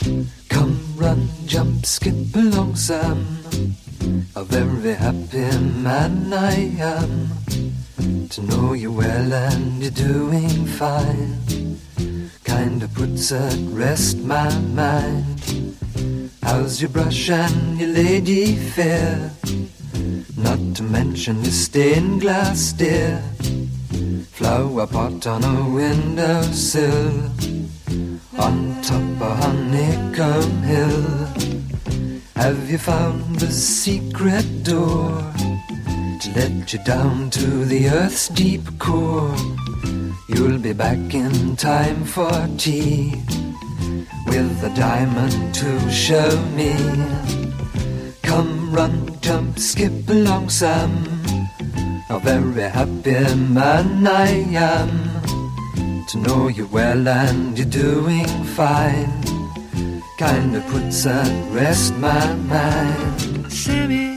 Come, run, jump, skip along, Sam. A very happy man I am to know you well and you're doing fine. Kinda puts at rest my mind. How's your brush and your lady fair? Not to mention your stained glass, dear. Flower pot on a windowsill, on top of Honeycomb Hill. Have you found the secret door to let you down to the earth's deep core? You'll be back in time for tea, with a diamond to show me. Come, run, jump, skip along, Sam. A very happy man I am to know you well and you're doing fine. Kinda puts at rest my mind. Sammy.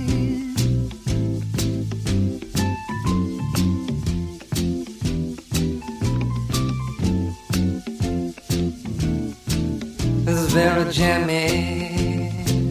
It's very jammy.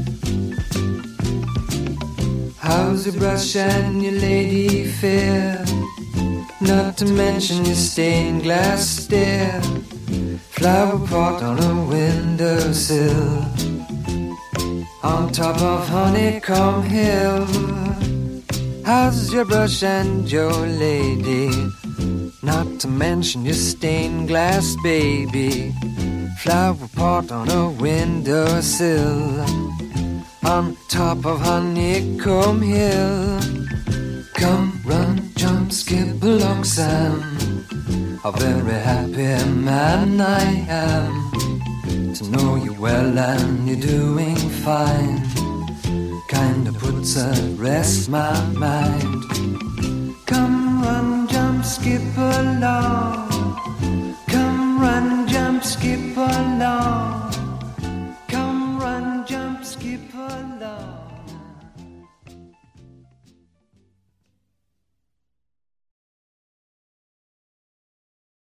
How's your brush and your lady fair? Not to mention your stained glass stare. Flower pot on a windowsill, on top of Honeycomb Hill. How's your brush and your lady? Not to mention your stained glass baby. Flower pot on a windowsill, on top of Honeycomb Hill. Come, run, jump, skip along, Sam. A very happy man I am to know you well and you're doing fine. Kinda puts at rest my mind. Come, run, jump, skip along.